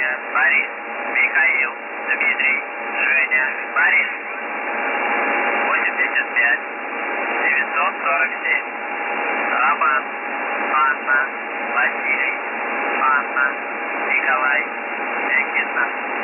Женя, Борис, Михаил, Дмитрий, Женя, Борис. 85 947. Роман, Анна, Василий, Анна, Николай, Никита.